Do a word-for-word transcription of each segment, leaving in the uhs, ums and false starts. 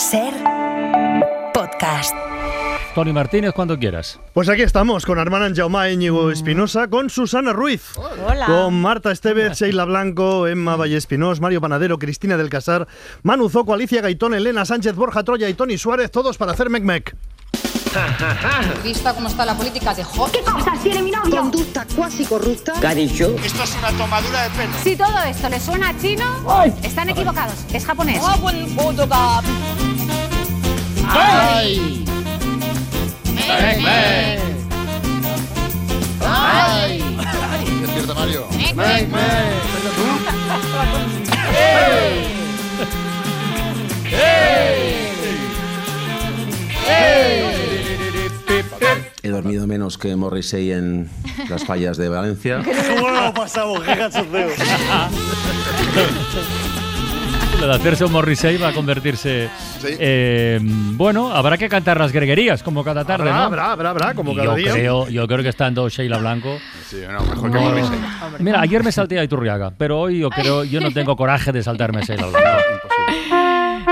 Ser podcast. Tony Martínez, cuando quieras. Pues aquí estamos, con Armand Jaume Íñigo Espinosa, con Susana Ruiz, Hola. con Marta Estevez, Sheila Blanco, Emma Vallespinós, Mario Panadero, Cristina del Casar, Manu Zoco, Alicia Gaitón, Elena Sánchez, Borja Troya y Tony Suárez, todos para hacer mec-mec. Vista cómo está la política de Hot. ¿Qué cosas tiene mi novio? Conducta cuasi corrupta. ¿Qué ha dicho? Esto es una tomadura de pelo. Si todo esto les suena a chino, ¡ay! Están equivocados. Es japonés. ¡Ay! ¡Mec, mec! ¡Ay! Despierta, Mario. ¡Mec, mec! ¡Ey! ¡Ey! ¡Ey! He dormido menos que Morrissey en las fallas de Valencia. ¿Cómo lo pasamos? ¡Qué cachondeo! Lo de hacerse un Morrissey va a convertirse... Sí. Eh, bueno, habrá que cantar las greguerías, como cada tarde, Habrá, ¿no? habrá, habrá, habrá, como Y cada yo día. Creo, yo creo que estando Sheila Blanco... Sí, no, mejor que Morrissey. Mira, ayer me salté a Iturriaga, pero hoy yo creo yo no tengo coraje de saltarme a Sheila Blanco. Imposible.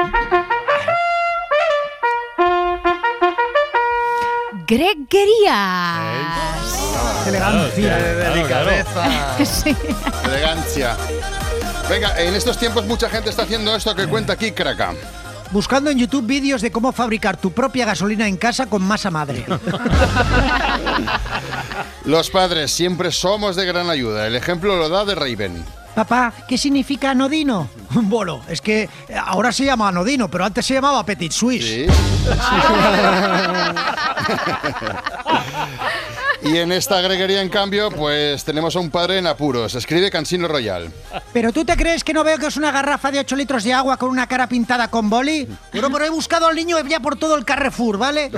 Greguerías. Elegancia, de Claro, delicadeza. Sí. Elegancia. Venga, en estos tiempos mucha gente está haciendo esto que cuenta aquí Kraka. Buscando en YouTube vídeos de cómo fabricar tu propia gasolina en casa con masa madre. Los padres siempre somos de gran ayuda. El ejemplo lo da de Raven. Papá, ¿qué significa anodino? Bueno, es que ahora se llama anodino, pero antes se llamaba Petit Suisse. Sí. Y en esta greguería, en cambio, pues tenemos a un padre en apuros. Escribe Cansino Royal. ¿Pero tú te crees que no veo que es una garrafa de ocho litros de agua con una cara pintada con boli? Pero, pero he buscado al niño ya por todo el Carrefour, ¿vale?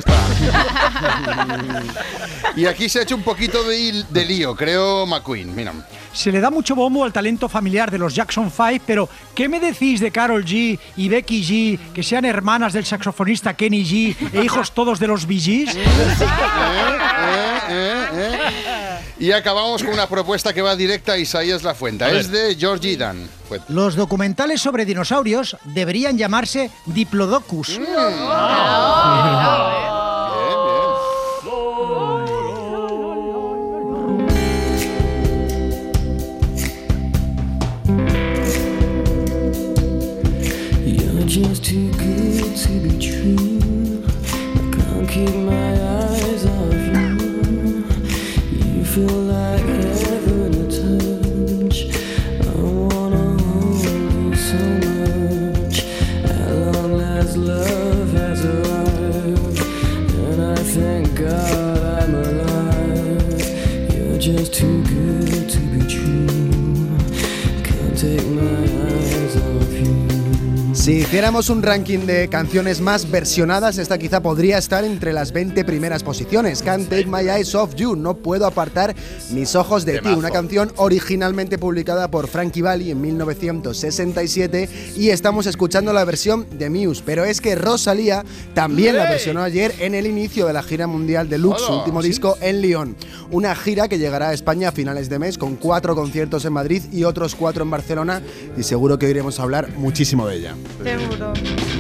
Y aquí se ha hecho un poquito de, de lío, creo, McQueen. Mira. Se le da mucho bombo al talento familiar de los Jackson Five, pero ¿qué me decís de Karol G y Becky G, que sean hermanas del saxofonista Kenny G e hijos todos de los Bee Gees? ¿Eh? ¿Eh? ¿Eh? ¿Eh? Y acabamos con una propuesta que va directa a Isaías Lafuente. Es de George Dan. Los documentales sobre dinosaurios deberían llamarse Diplodocus. Mm. Just too good to be true. I can't keep my eyes off you. You feel like heaven to touch. I wanna hold you so much. At long last love has arrived, and I thank God I'm alive. You're just too good to be true. Can't take my eyes off you. Si hiciéramos un ranking de canciones más versionadas, esta quizá podría estar entre las veinte primeras posiciones. Can't Take My Eyes Off You, no puedo apartar mis ojos de ti. Una canción originalmente publicada por Frankie Valli en mil novecientos sesenta y siete, y estamos escuchando la versión de Muse. Pero es que Rosalía también la versionó ayer en el inicio de la gira mundial Deluxe, su último disco en Lyon. Una gira que llegará a España a finales de mes, con cuatro conciertos en Madrid y otros cuatro en Barcelona, y seguro que oiremos hablar muchísimo de ella. Seguro.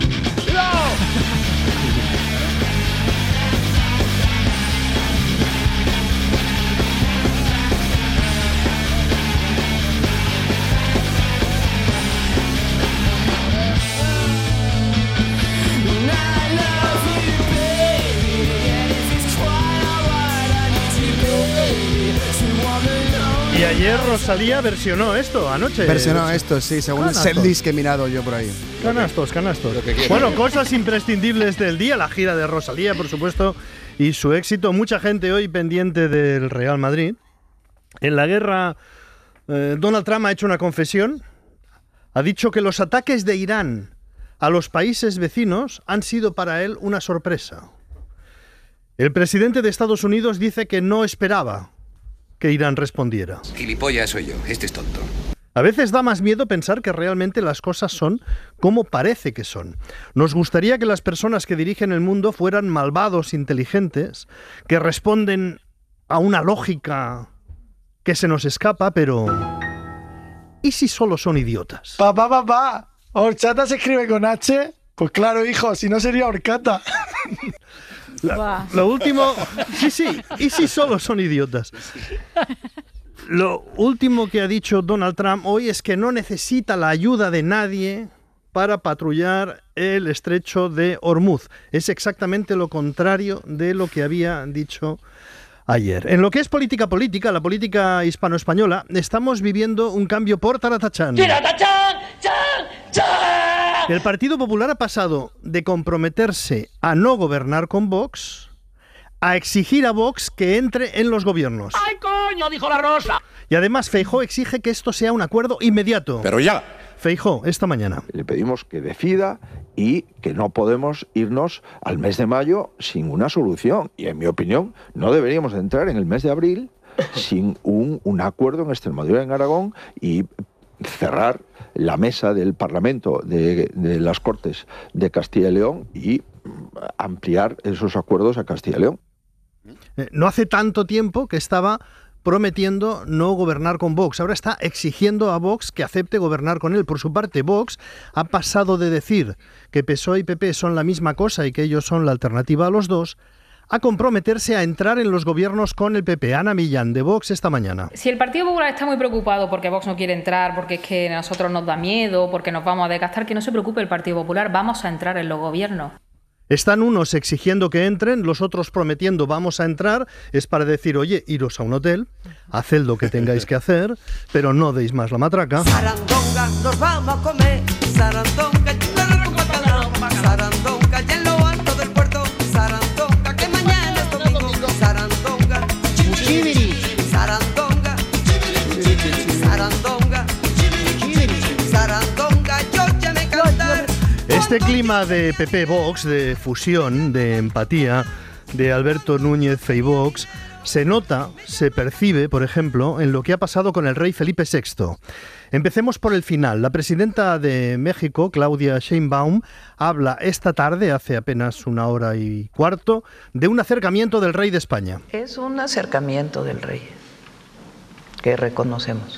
Y ayer Rosalía versionó esto, anoche. Versionó esto, sí, según el setlist que he mirado yo por ahí. Canastos, canastos. Bueno, cosas imprescindibles del día, la gira de Rosalía, por supuesto, y su éxito. Mucha gente hoy pendiente del Real Madrid. En la guerra, eh, Donald Trump ha hecho una confesión. Ha dicho que los ataques de Irán a los países vecinos han sido para él una sorpresa. El presidente de Estados Unidos dice que no esperaba que Irán respondiera. Gilipollas soy yo, este es tonto. A veces da más miedo pensar que realmente las cosas son como parece que son. Nos gustaría que las personas que dirigen el mundo fueran malvados, inteligentes, que responden a una lógica que se nos escapa, pero... ¿y si solo son idiotas? Papá, papá, ¿horchata se escribe con H? Pues claro, hijo, si no sería horcata. La, lo último, sí, sí, y si solo son idiotas. Lo último que ha dicho Donald Trump hoy es que no necesita la ayuda de nadie para patrullar el estrecho de Hormuz. Es exactamente lo contrario de lo que había dicho ayer. En lo que es política política, la política hispano-española, estamos viviendo un cambio por taratachán. ¡Taratachán! ¡Chan! ¡Chan! El Partido Popular ha pasado de comprometerse a no gobernar con Vox a exigir a Vox que entre en los gobiernos. ¡Ay, coño! Dijo la Rosa. Y además Feijóo exige que esto sea un acuerdo inmediato. Pero ya. Feijóo, esta mañana. Le pedimos que decida y que no podemos irnos al mes de mayo sin una solución. Y en mi opinión, no deberíamos entrar en el mes de abril sin un, un acuerdo en Extremadura, en Aragón, y cerrar la mesa del Parlamento de, de las Cortes de Castilla y León y ampliar esos acuerdos a Castilla y León. No hace tanto tiempo que estaba prometiendo no gobernar con Vox. Ahora está exigiendo a Vox que acepte gobernar con él. Por su parte, Vox ha pasado de decir que P S O E y P P son la misma cosa y que ellos son la alternativa a los dos, a comprometerse a entrar en los gobiernos con el P P. Ana Millán, de Vox, esta mañana. Si el Partido Popular está muy preocupado porque Vox no quiere entrar, porque es que a nosotros nos da miedo, porque nos vamos a desgastar, que no se preocupe el Partido Popular, vamos a entrar en los gobiernos. Están unos exigiendo que entren, los otros prometiendo vamos a entrar. Es para decir, oye, iros a un hotel, haced lo que tengáis que hacer, pero no deis más la matraca. Sarandonga, nos vamos a comer. Sarandonga, Sarandonga, ya en lo alto del puerto. Sarandonga, que mañana es domingo. Sarandonga, chibiri. Sarandonga, Sarandonga, Sarandonga, yo ya me cantar. Este clima de P P-Vox, de fusión, de empatía, de Alberto Núñez Feivox, se nota, se percibe, por ejemplo, en lo que ha pasado con el rey Felipe sexto. Empecemos por el final. La presidenta de México, Claudia Sheinbaum, habla esta tarde, hace apenas una hora y cuarto, de un acercamiento del rey de España. Es un acercamiento del rey que reconocemos.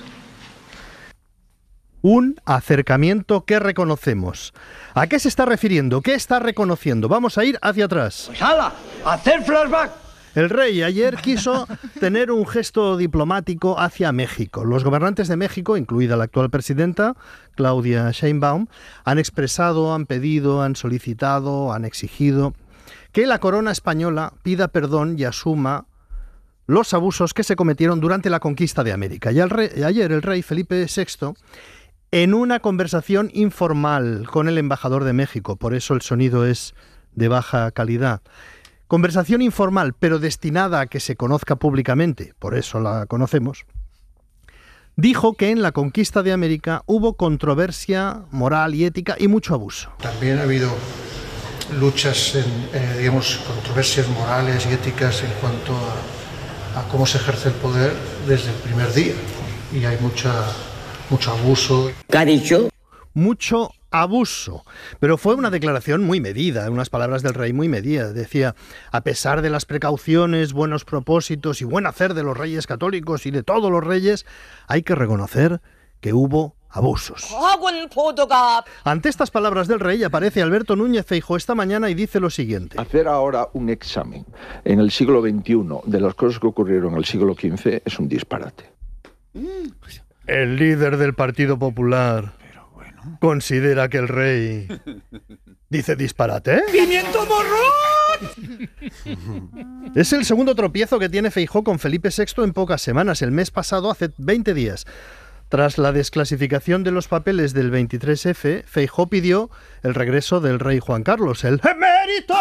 Un acercamiento que reconocemos. ¿A qué se está refiriendo? ¿Qué está reconociendo? Vamos a ir hacia atrás. Pues hala, hacer flashback. El rey ayer quiso tener un gesto diplomático hacia México. Los gobernantes de México, incluida la actual presidenta, Claudia Sheinbaum, han expresado, han pedido, han solicitado, han exigido que la corona española pida perdón y asuma los abusos que se cometieron durante la conquista de América. Y al rey, ayer el rey Felipe sexto, en una conversación informal con el embajador de México, por eso el sonido es de baja calidad, conversación informal, pero destinada a que se conozca públicamente, por eso la conocemos, dijo que en la conquista de América hubo controversia moral y ética y mucho abuso. También ha habido luchas, en, eh, digamos, controversias morales y éticas en cuanto a, a cómo se ejerce el poder desde el primer día. Y hay mucha, mucho abuso. ¿Qué ha dicho? Mucho abuso. Pero fue una declaración muy medida, unas palabras del rey muy medidas. Decía, a pesar de las precauciones, buenos propósitos y buen hacer de los reyes católicos y de todos los reyes, hay que reconocer que hubo abusos. Ante estas palabras del rey aparece Alberto Núñez Feijóo esta mañana y dice lo siguiente. Hacer ahora un examen en el siglo veintiuno de las cosas que ocurrieron en el siglo quince es un disparate. El líder del Partido Popular considera que el rey dice disparate. ¡Pimiento morrón! Es el segundo tropiezo que tiene Feijóo con Felipe sexto en pocas semanas. El mes pasado, hace veinte días. Tras la desclasificación de los papeles del veintitrés efe, Feijóo pidió el regreso del rey Juan Carlos, el emérito.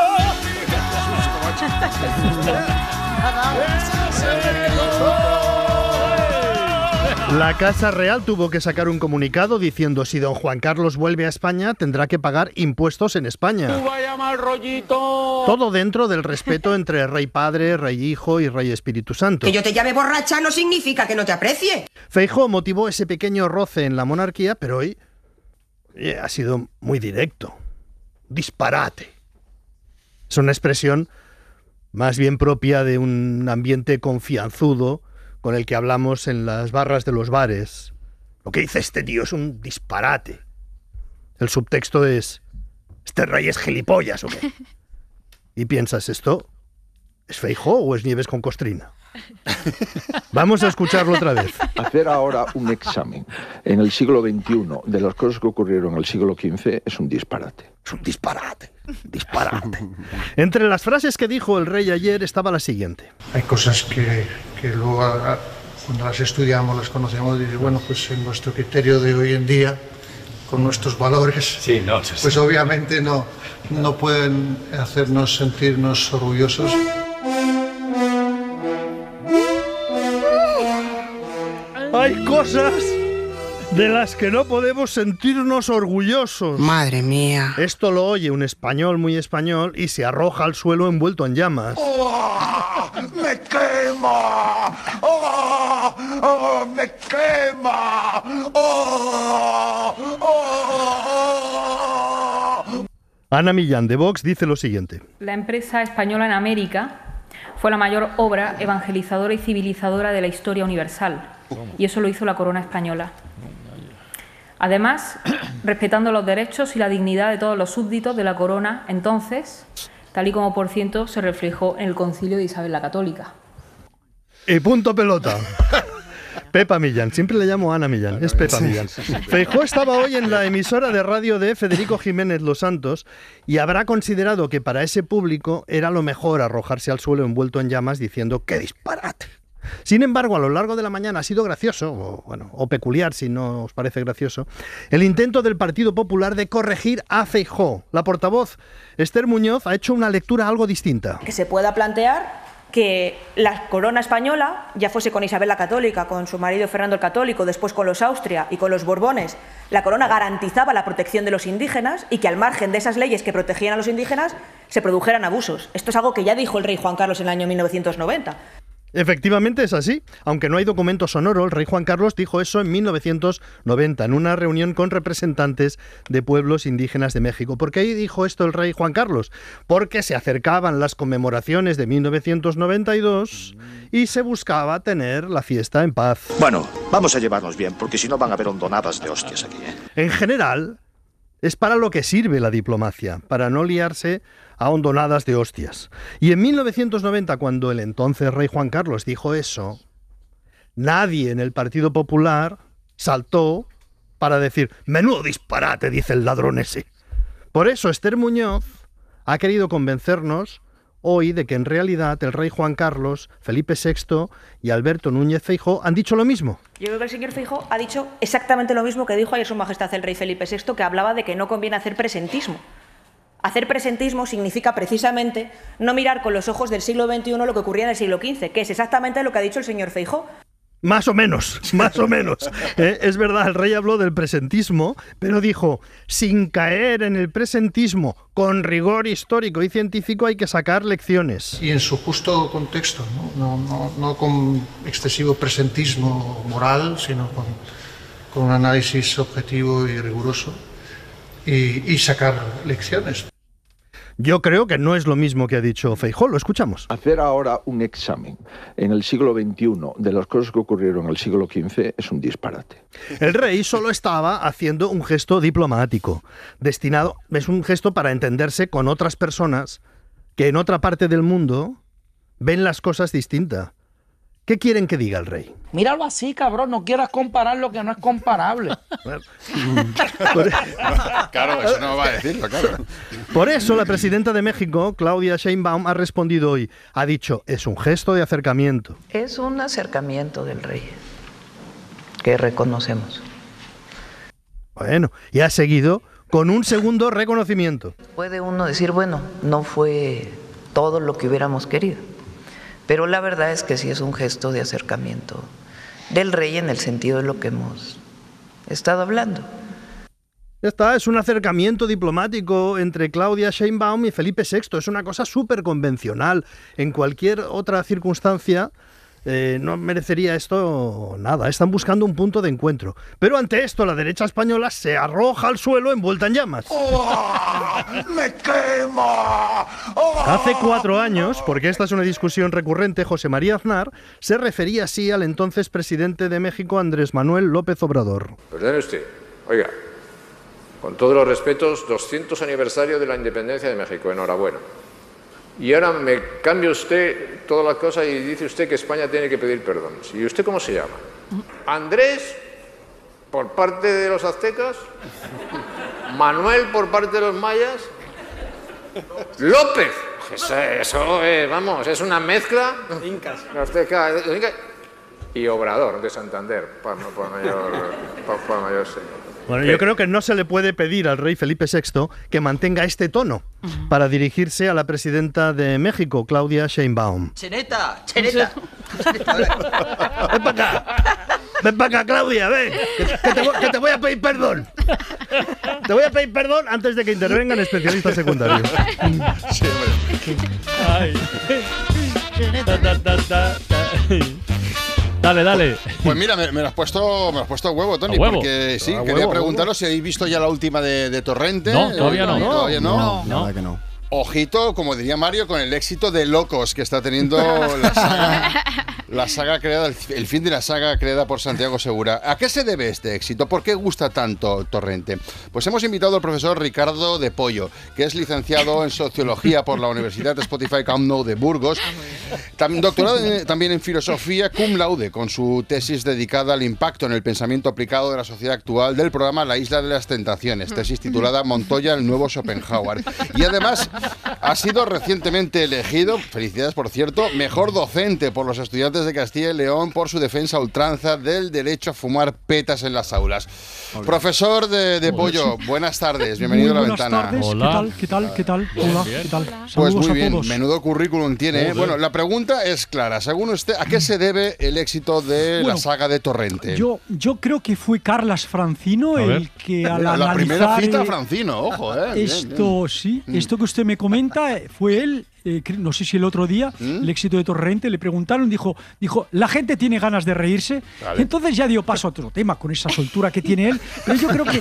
La Casa Real tuvo que sacar un comunicado diciendo si don Juan Carlos vuelve a España tendrá que pagar impuestos en España. ¡Tú vaya mal rollito! Todo dentro del respeto entre rey padre, rey hijo y rey Espíritu Santo. Que yo te llame borracha no significa que no te aprecie. Feijóo motivó ese pequeño roce en la monarquía, pero hoy eh, ha sido muy directo. Disparate. Es una expresión más bien propia de un ambiente confianzudo con el que hablamos en las barras de los bares. Lo que dice este tío es un disparate. El subtexto es, ¿Este rey es gilipollas o qué? Y piensas, ¿esto es Feijóo o es Nieves con Costrina? Vamos a escucharlo otra vez. Hacer ahora un examen en el siglo veintiuno de las cosas que ocurrieron en el siglo quince es un disparate. Es un disparate, disparate. Entre las frases que dijo el rey ayer estaba la siguiente. Hay cosas que, que luego, a- a- cuando las estudiamos, las conocemos, y dices, bueno, pues en nuestro criterio de hoy en día, con nuestros valores, Sí, no, sí, sí. pues obviamente no, no pueden hacernos sentirnos orgullosos. Hay cosas de las que no podemos sentirnos orgullosos. Madre mía. Esto lo oye un español muy español y se arroja al suelo envuelto en llamas. ¡Oh! ¡Me quema! ¡Oh! ¡Oh! ¡Me quema! ¡Oh! ¡Oh! Ana Millán de Vox dice lo siguiente. La empresa española en América fue la mayor obra evangelizadora y civilizadora de la historia universal. Y eso lo hizo la corona española. Además, respetando los derechos y la dignidad de todos los súbditos de la corona, entonces, tal y como por cierto se reflejó en el concilio de Isabel la Católica. Y punto pelota. Pepa Millán, siempre le llamo Ana Millán, es Pepa Sí. Millán. Feijóo estaba hoy en la emisora de radio de Federico Jiménez Los Santos y habrá considerado que para ese público era lo mejor arrojarse al suelo envuelto en llamas diciendo ¡qué disparate! Sin embargo, a lo largo de la mañana ha sido gracioso, o, bueno, o peculiar si no os parece gracioso, el intento del Partido Popular de corregir a Feijóo. La portavoz Esther Muñoz ha hecho una lectura algo distinta. Que se pueda plantear que la corona española, ya fuese con Isabel la Católica, con su marido Fernando el Católico, después con los Austria y con los Borbones, la corona garantizaba la protección de los indígenas y que al margen de esas leyes que protegían a los indígenas se produjeran abusos. Esto es algo que ya dijo el rey Juan Carlos en el año mil novecientos noventa. Efectivamente es así. Aunque no hay documento sonoro, el rey Juan Carlos dijo eso en mil novecientos noventa, en una reunión con representantes de pueblos indígenas de México. ¿Por qué dijo esto el rey Juan Carlos? Porque se acercaban las conmemoraciones de mil novecientos noventa y dos y se buscaba tener la fiesta en paz. Bueno, vamos a llevarnos bien, porque si no van a haber hondonadas de hostias aquí, ¿eh? En general, es para lo que sirve la diplomacia, para no liarse a hondonadas de hostias. Y en mil novecientos noventa, cuando el entonces rey Juan Carlos dijo eso, nadie en el Partido Popular saltó para decir «menudo disparate», dice el ladrón ese. Por eso Esther Muñoz ha querido convencernos hoy de que en realidad el rey Juan Carlos, Felipe sexto y Alberto Núñez Feijóo han dicho lo mismo. Yo creo que el señor Feijóo ha dicho exactamente lo mismo que dijo ayer su majestad el rey Felipe sexto, que hablaba de que no conviene hacer presentismo. Hacer presentismo significa precisamente no mirar con los ojos del siglo veintiuno lo que ocurría en el siglo quince, que es exactamente lo que ha dicho el señor Feijóo. Más o menos, más o menos. Eh, es verdad, el rey habló del presentismo, pero dijo, sin caer en el presentismo, con rigor histórico y científico hay que sacar lecciones. Y en su justo contexto, no, no, no, no con excesivo presentismo moral, sino con, con un análisis objetivo y riguroso y, y sacar lecciones. Yo creo que no es lo mismo que ha dicho Feijóo, lo escuchamos. Hacer ahora un examen en el siglo veintiuno de las cosas que ocurrieron en el siglo quince es un disparate. El rey solo estaba haciendo un gesto diplomático, destinado, es un gesto para entenderse con otras personas que en otra parte del mundo ven las cosas distintas. ¿Qué quieren que diga el rey? Míralo así, cabrón, no quieras comparar lo que no es comparable. Claro, eso no va a decirlo, claro. Por eso la presidenta de México, Claudia Sheinbaum, ha respondido hoy. Ha dicho, es un gesto de acercamiento. Es un acercamiento del rey que reconocemos. Bueno, y ha seguido con un segundo reconocimiento. Puede uno decir, bueno, no fue todo lo que hubiéramos querido, pero la verdad es que sí es un gesto de acercamiento del rey en el sentido de lo que hemos estado hablando. Ya está, es un acercamiento diplomático entre Claudia Sheinbaum y Felipe sexto. Es una cosa súper convencional. En cualquier otra circunstancia eh, no merecería esto nada. Están buscando un punto de encuentro. Pero ante esto la derecha española se arroja al suelo envuelta en llamas. ¡Oh! ¡Me quema! ¡Oh! Hace cuatro años, porque esta es una discusión recurrente, José María Aznar se refería así al entonces presidente de México, Andrés Manuel López Obrador. Perdone usted, oiga, Con todos los respetos, doscientos aniversario de la independencia de México. Enhorabuena. Y ahora me cambia usted toda la cosa y dice usted que España tiene que pedir perdón. ¿Y usted cómo se llama? Andrés, por parte de los aztecas. Manuel, por parte de los mayas. López. Eso, eso es, vamos, es una mezcla. Incas. Azteca, y Obrador, de Santander, por, por mayor, por, por mayor señor. Bueno, yo creo que no se le puede pedir al rey Felipe sexto que mantenga este tono para dirigirse a la presidenta de México, Claudia Sheinbaum. Cheneta, cheneta. Ven para acá. Ven para acá, Claudia, ven. Que, que, te voy, que te voy a pedir perdón. Te voy a pedir perdón antes de que intervengan especialistas secundarios. Sí, Ay. Da, da, da, da, da. Dale, dale. Pues mira, me, me lo has puesto, me lo has puesto a huevo, Tony, ¿A huevo? porque sí, A quería huevo, preguntaros si habéis visto ya la última de, de Torrente. No, todavía no. Eh, Todavía no. No, no. Nada que no. Ojito, como diría Mario, con el éxito de Locos que está teniendo la saga, la saga creada, el fin de la saga creada por Santiago Segura. ¿A qué se debe este éxito? ¿Por qué gusta tanto Torrente? Pues hemos invitado al profesor Ricardo de Pollo, que es licenciado en Sociología por la Universidad Spotify Camp Nou de Burgos, también doctorado en, también en Filosofía cum laude, con su tesis dedicada al impacto en el pensamiento aplicado de la sociedad actual del programa La Isla de las Tentaciones, tesis titulada Montoya, el nuevo Schopenhauer. Y además ha sido recientemente elegido, felicidades por cierto, mejor docente por los estudiantes de Castilla y León por su defensa a ultranza del derecho a fumar petas en las aulas. Okay. Profesor de, de Pollo, buenas tardes, bienvenido muy a la ventana. Tardes. Hola. ¿Qué tal? ¿Qué tal? ¿Qué tal? Hola, ¿qué tal? Saludos pues muy a bien, todos. Menudo currículum tiene. ¿eh? Bueno, la pregunta es clara. Según usted, ¿a qué se debe el éxito de bueno, la saga de Torrente? Yo, yo creo que fue Carlas Francino el que al la analizar primera cita Francino, ojo, eh. Esto, bien, bien. sí, Mm. esto que usted me comenta fue él. Eh, no sé si el otro día, ¿Mm? el éxito de Torrente, le preguntaron, dijo, dijo, la gente tiene ganas de reírse. Vale. Entonces ya dio paso a otro tema con esa soltura que tiene él. Pero yo creo que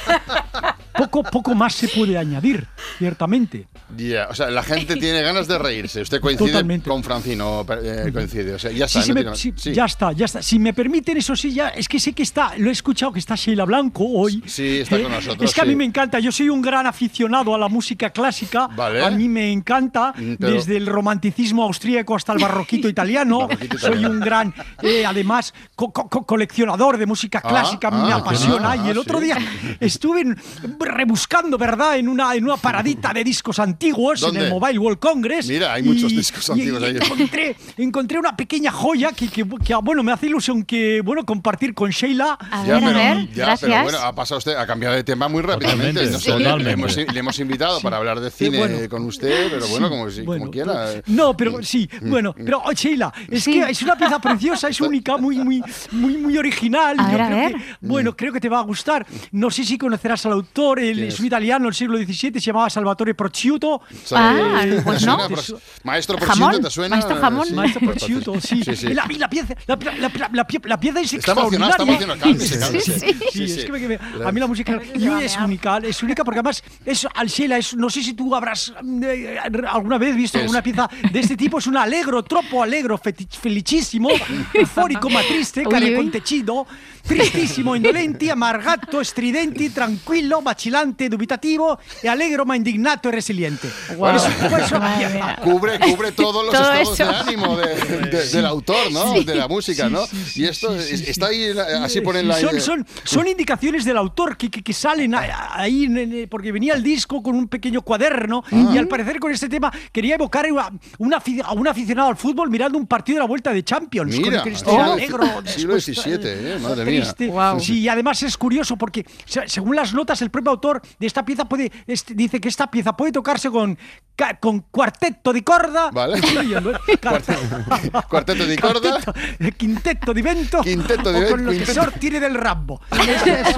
poco, poco más se puede añadir, ciertamente. Ya, yeah, o sea, la gente tiene ganas de reírse. Usted coincide Totalmente. con Francino, eh, coincide. O sea, ya está. Sí, sí, no me, tiene... sí, sí. Ya está, ya está. Si me permiten, eso sí, ya es que sé que está, lo he escuchado que está Sheila Blanco hoy. Sí, está con nosotros. Es que sí. a mí me encanta, yo soy un gran aficionado a la música clásica. Vale. A mí me encanta, Pero... desde el romanticismo austríaco hasta el barroquito italiano. Barroquito Soy italiano. un gran, eh, además, co co coleccionador de música Ah, clásica, a mí ah, me apasiona. ah, y el otro sí. día estuve en- rebuscando, ¿verdad?, en una, en una paradita de discos antiguos ¿Dónde? en el Mobile World Congress. Mira, hay muchos y- discos y- antiguos y ahí. Encontré, encontré una pequeña joya que, que, que, bueno, me hace ilusión que, bueno, compartir con Sheila. A Ya, ver, pero, a ver, ya, gracias. pero bueno, ha pasado usted, ha cambiado de tema muy rápidamente. Totalmente, No sé, totalmente. Le, hemos, le hemos invitado para hablar de Sí, cine bueno. con usted, pero bueno, Sí, como, si, bueno, como quiera. pero- No, pero sí, bueno, pero oh, Sheila, es Sí. que es una pieza preciosa, es única, muy, muy, muy, muy original. A Yo ver, a creo ver. que, bueno, creo que te va a gustar. No sé si conocerás al autor, el, ¿Quién es es? un italiano del siglo diecisiete, se llamaba Salvatore Prosciutto. Ah, ¿Te pues suena? no. Pro- Maestro Jamón, Prosciutto, ¿te suena? maestro jamón. Sí. Maestro Prosciutto, sí. Sí, sí. La, la pieza, la, la- la- la pie- la pieza es Está emocionado, está extraordinaria. emocionado. Cálmese, cálmese. Sí, Sí, es sí. que me- me- a mí la música y es única, es única porque además es al Sheila, es, no sé si tú habrás eh, alguna vez visto ¿Qué es? una pieza de este tipo, es un allegro, troppo allegro, feti- felicissimo, euforico ma triste, Uy, care uy. contecido, tristissimo, indolenti, amargato, stridenti, tranquillo, vacilante, dubitativo e allegro ma indignato e resiliente. Wow. Eso- pues eso- Madre mía. Cubre, cubre todos los Todo estados eso. de ánimo de- de- del autor, ¿no? Sí. De la música, ¿no? Sí, sí, y esto sí, sí, es- sí. está ahí, así ponen la son, son, son indicaciones del autor que, que, que salen a- ahí, en- en- porque venía el disco con un pequeño cuaderno y al parecer con este tema quería evocar a, una afi- a un aficionado al fútbol mirando un partido de la Vuelta de Champions. Mira, con el Cristiano oh, negro. siglo después, diecisiete, eh, madre triste. mía. Sí, y además es curioso porque se- según las notas el propio autor de esta pieza puede este, dice que esta pieza puede tocarse con, ca- con cuarteto de corda. Vale. Estoy leyendo, ¿eh? Cuarteto- cuarteto di corda. Cuarteto- eh, quinteto di vento. Quinteto di o con vento, lo que quinteto. sortire del Rambo. Es- es-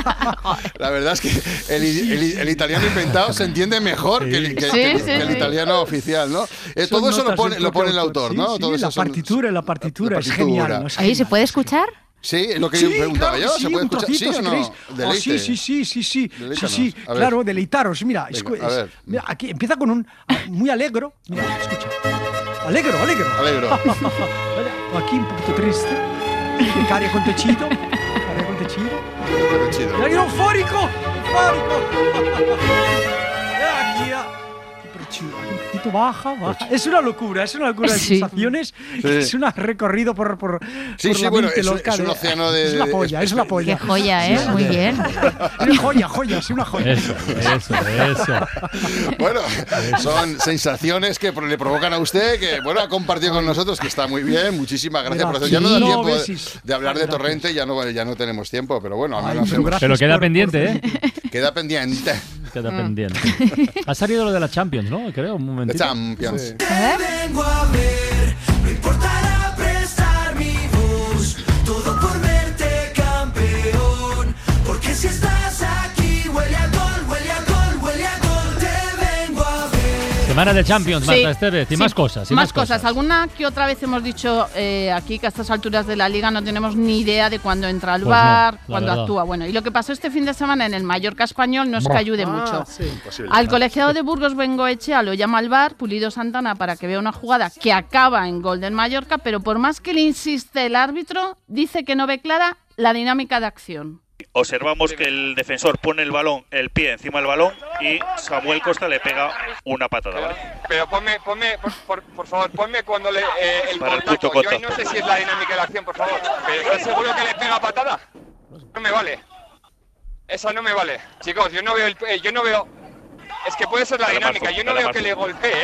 La verdad es que el, el- el italiano inventado se entiende mejor que el, que- Sí, que- sí, que el sí. italiano oficial, ¿no? Eh, son todo eso lo notas pone, del lo pone el propio autor, Sí, ¿no? sí, Todo eso la son- partitura, la partitura, la es partitura. genial. ¿no? Es Oye, ¿se genial. puede escuchar? Sí, es lo que Sí, yo preguntaba claro yo. que ¿Se sí, puede un escuchar? ¿Sí trocito, o si no? queréis. Oh, Deleite. sí, sí, sí, sí, sí, sí, Deleítanos. sí, A ver. claro, deleitaros. Mira, Venga, escu- a es- ver. mira, aquí empieza con un ah, muy alegro. Mira, escucha. Alegro, alegro. Alegro. Aquí un poquito triste. Care contecito. Parejo de Chiro. Pero chido. ¡Ya era eufórico! ¡Eufórico! Aquí, ya. Pero chido, un poquito baja, baja. Es una locura, es una locura de Sí. sensaciones. Sí. Es un recorrido por, por, Sí, por sí, la bueno, mente es un- loca es un de- océano de- Es la de- polla, es la polla. Qué joya, ¿eh? Muy bien. Es joya, joya, es una joya. Eso, eso, eso. Bueno, son sensaciones que le provocan a usted, que bueno, ha compartido con nosotros, que está muy bien. Muchísimas gracias por eso. Ya no da Gracias. tiempo de, Besis. de hablar de Torrente, ya no, ya no tenemos tiempo, pero bueno, al menos pero hemos- Pero queda por- pendiente, ¿eh? Queda pendiente. Queda Mm. pendiente. Ha salido lo de la Champions, ¿no? Creo, un momentito. The Champions. Sí. Vengo a ver, no importará prestar mi voz, todo por verte campeón, porque si estás aquí huele a gol, huele a gol, huele a gol, te vengo a ver. Semana de Champions, Sí. Marta Estevez, y Sí, más cosas. Y más más, cosas. Alguna que otra vez hemos dicho eh, aquí que a estas alturas de la liga no tenemos ni idea de cuándo entra al Pues no, bar, la cuándo verdad. actúa. Bueno, y lo que pasó este fin de semana en el Mallorca español no es que Buah. ayude Ah, mucho. sí. Imposible. Al colegiado de Burgos Bengoechea lo llama al bar Pulido Santana para que vea una jugada que acaba en gol del Mallorca, pero por más que le insiste el árbitro, dice que no ve clara la dinámica de acción. Observamos que el defensor pone el balón, el pie encima del balón y Samuel Costa le pega una patada, ¿vale? Pero ponme, ponme, por, por, por favor, ponme cuando le, eh, el Para el contacto. puto Yo ahí no contacto. sé si es la dinámica de la acción, por favor. ¿Pero estás seguro que le pega patada? No me vale. Esa no me vale. Chicos, yo no veo el, eh, yo no veo. Es que puede ser la Dale, dinámica. Marco, Yo no dale, veo que Marco. le golpee, ¿eh?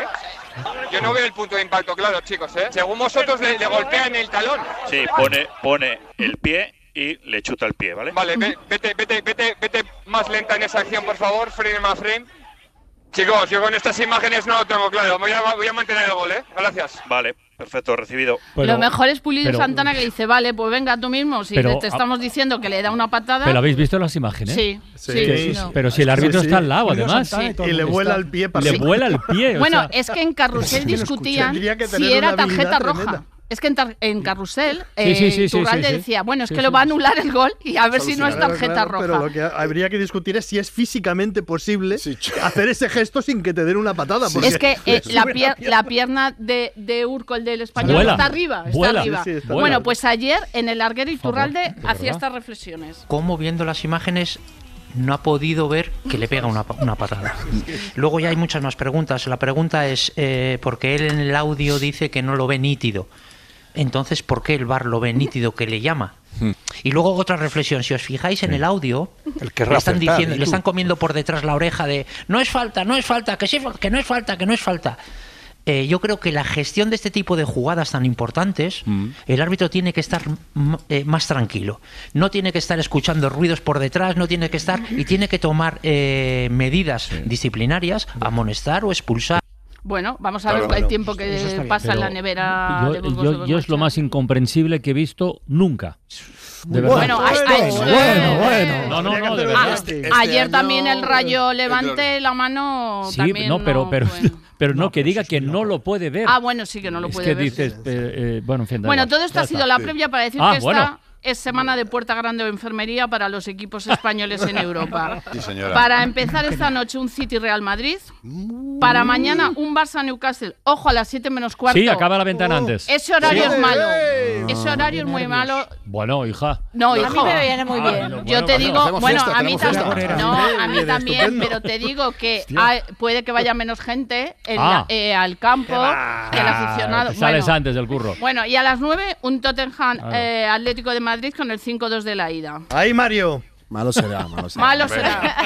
Yo no veo el punto de impacto, claro, chicos, ¿eh? Según vosotros le, le golpean el talón. Sí, pone, pone el pie y le chuta el pie, ¿vale? Vale, ve- vete, vete, vete, vete más lenta en esa acción, por favor, frame a frame. Chicos, yo con estas imágenes no lo tengo claro. Voy a, voy a mantener el gol, ¿eh? Gracias. Vale, perfecto, recibido. lo mejor es Pulido pero- Santana que dice, vale, pues venga tú mismo, si Pero- te estamos diciendo que le da una patada. ¿Pero habéis visto las imágenes? Sí, sí, Que- sí. Pero si el árbitro Sí, sí. está al lado, Pulido además. Santana y todo el Y le mundo vuela está- el pie para Le arriba. vuela el pie. o Bueno, sea. es que en Carrusel que lo escuché. discutían Tendría que tener si era una habilidad tarjeta roja. tremenda. Es que en, tar- en Carrusel, Sí, eh, sí, sí, sí, Iturralde sí, sí. decía, bueno, es Sí, que sí, lo va a sí. anular el gol y a ver si no es Claro, tarjeta claro, roja. Pero lo que habría que discutir es si es físicamente posible hacer ese gesto sin que te den una patada. porque Es que le eh, sube la, pier- la pierna de, de Urco, el del español, Vuela, está arriba. Está vuela. arriba. Sí, sí, está bueno, vuela. pues ayer en el larguero Iturralde de hacía verdad. estas reflexiones. Cómo viendo las imágenes no ha podido ver que le pega una, pa- una patada. Luego ya hay muchas más preguntas. La pregunta es, eh, porque él en el audio dice que no lo ve nítido. Entonces, ¿por qué el V A R lo ve nítido que le llama? Y luego otra reflexión, si os fijáis en el audio, El le querrá están acertar, diciendo, ¿y le tú? están comiendo por detrás la oreja de no es falta, no es falta, que sí, que no es falta, que no es falta. Eh, yo creo que la gestión de este tipo de jugadas tan importantes, el árbitro tiene que estar m- eh, más tranquilo. No tiene que estar escuchando ruidos por detrás, no tiene que estar y tiene que tomar eh, medidas disciplinarias, amonestar o expulsar. Bueno, vamos a Claro, ver claro. el tiempo que Eso está bien. pasa en la Pero nevera Yo, de Burgos yo- de yo es lo Bengoechea. más incomprensible que he visto nunca. De Bueno, verdad. hay- hay- bueno, bueno. No, no, Habría que no, de hacer verdad. este- A- este ayer año- también el Rayo Levante la mano Sí, también no, pero, no pero, fue. pero no, que diga que no lo puede ver. Ah, bueno, sí que no lo es puede que ver. dices, eh, eh, bueno, en fin. da Bueno, igual. todo esto Ya ha sido está. la Sí. previa para decir Ah, que bueno. esta es semana de puerta grande o enfermería para los equipos españoles en Europa. Sí, señora. Para empezar esta noche un City Real Madrid. Para mañana un Barça Newcastle. Ojo, a las siete menos cuarto. Sí, acaba la ventana antes. Ese horario Sí. es malo. ¡Ey! Ese horario es muy malo. Bueno, hija. No, A hijo. mí me viene muy Ah, bien. no, Yo bueno, te bueno, digo, hacemos bueno, fiesta, a mí tenemos también, fiesta. no, Hombre, a mí bien, también, estupendo. pero te digo que Hostia. hay- puede que vaya menos gente en Ah. la- eh, al campo que el aficionado. Ah, sales Bueno, antes del curro. bueno, y a las nueve un Tottenham Claro. eh, Atlético de Madrid con el cinco dos de la ida. Ahí, Mario. Malo será, malo será. Malo será.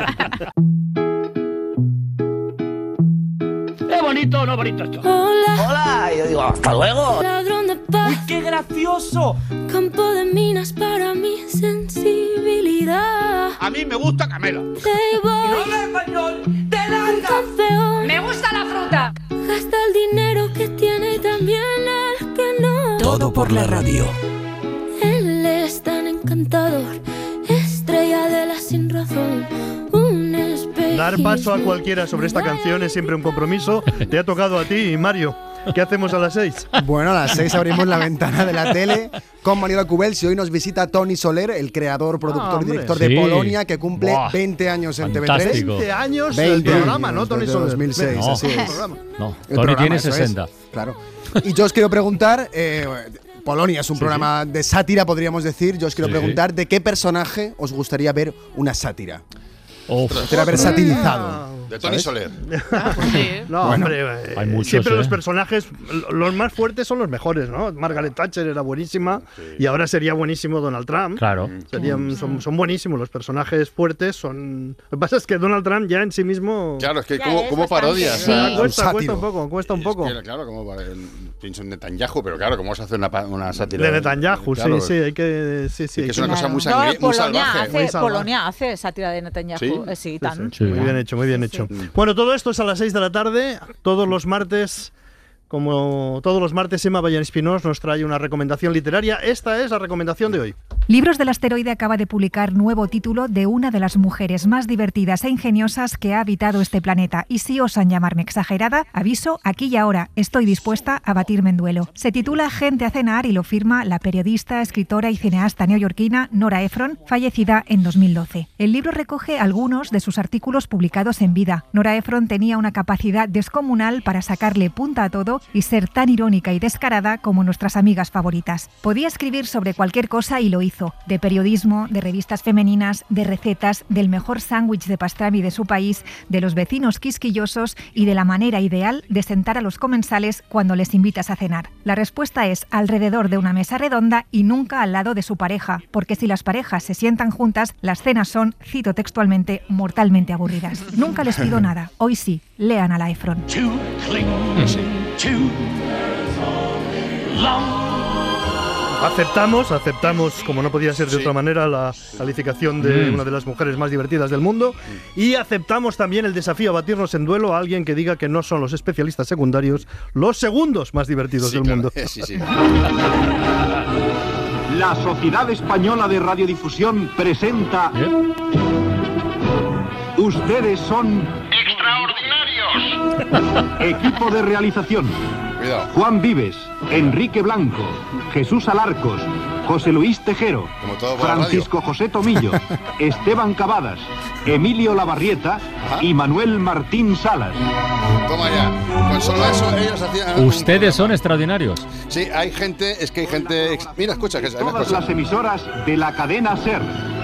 ¡Qué bonito, no bonito esto! Hola. Hola, y yo digo, hasta luego. Ladrón de paz. ¡Uy, qué gracioso! Campo de minas para mi sensibilidad. A mí me gusta Camela. Playboy. No habla español, te largas. Campeón. Me gusta la fruta. Gasta el dinero que tiene y también el que no. Todo por la radio. Él es tan encantador, estrella de la sin razón. Un espejismo. Dar paso a cualquiera sobre esta canción es siempre un compromiso. Te ha tocado a ti, Mario. ¿Qué hacemos a las seis? Bueno, a las seis abrimos la ventana de la tele con Mariola Cubels y hoy nos visita Tony Soler, el creador, productor Ah, y hombre. director Sí. de Polonia, que cumple Buah, veinte años en T V fantástico. tres. veinte años veinte el programa, ¿no, años, Tony desde Soler? dos mil seis, No. así El es. programa. No, El Tony programa, tiene eso es, sesenta. claro. Y yo os quiero preguntar, eh, Polonia es un sí, programa sí. de sátira, podríamos decir. Yo os quiero sí. preguntar de qué personaje os gustaría ver una sátira. Os gustaría haber satirizado. De Tony ¿sabes? Soler. Ah, pues sí. No, bueno, hombre, eh, hay muchos, siempre ¿eh? los personajes, los más fuertes son los mejores, ¿no? Margaret Thatcher era buenísima sí. y ahora sería buenísimo Donald Trump. Claro. Serían, son, son buenísimos, los personajes fuertes son... Lo que pasa es que Donald Trump ya en sí mismo... Claro, es que como, como parodias. Sí. Ah, cuesta, cuesta un poco, cuesta un poco. Es que, claro, como pienso en Netanyahu, pero claro, ¿cómo se hace una, una sátira? De Netanyahu, claro, sí, sí, hay que... Sí, sí, que es que una claro. cosa muy, no, sangre, muy salvaje. Hace, muy salvaje. Polonia hace sátira de Netanyahu. Sí, eh, sí, tan. Sí, sí. Muy bien hecho, muy bien hecho. Sí. Bueno, todo esto es a las seis de la tarde, todos los martes, como todos los martes, Emma Bayan Espinós nos trae una recomendación literaria. Esta es la recomendación de hoy. Libros del Asteroide acaba de publicar nuevo título de una de las mujeres más divertidas e ingeniosas que ha habitado este planeta. Y si osan llamarme exagerada, aviso, aquí y ahora, estoy dispuesta a batirme en duelo. Se titula Gente a cenar y lo firma la periodista, escritora y cineasta neoyorquina Nora Ephron, fallecida en dos mil doce. El libro recoge algunos de sus artículos publicados en vida. Nora Ephron tenía una capacidad descomunal para sacarle punta a todo y ser tan irónica y descarada como nuestras amigas favoritas. Podía escribir sobre cualquier cosa y lo hizo. De periodismo, de revistas femeninas, de recetas, del mejor sándwich de pastrami de su país, de los vecinos quisquillosos y de la manera ideal de sentar a los comensales cuando les invitas a cenar. La respuesta es alrededor de una mesa redonda y nunca al lado de su pareja, porque si las parejas se sientan juntas, las cenas son, cito textualmente, mortalmente aburridas. Nunca les pido nada. Hoy sí, lean a la Ephron. Aceptamos, aceptamos, como no podía ser de sí. otra manera, la calificación de mm. una de las mujeres más divertidas del mundo y aceptamos también el desafío a batirnos en duelo a alguien que diga que no son los especialistas secundarios los segundos más divertidos sí, del claro. mundo. Sí, sí. La Sociedad Española de Radiodifusión presenta... ¿Eh? Ustedes son... ¡extraordinarios! Equipo de realización. Cuidado. Juan Vives, Enrique Blanco, Jesús Alarcos, José Luis Tejero, Francisco José Tomillo, Esteban Cavadas, Emilio Lavarrieta Ajá. y Manuel Martín Salas. Toma ya. Con solo eso ellos hacían... Ustedes son extraordinarios. Sí, hay gente, es que hay gente... Mira, escucha, que todas las emisoras de la cadena SER.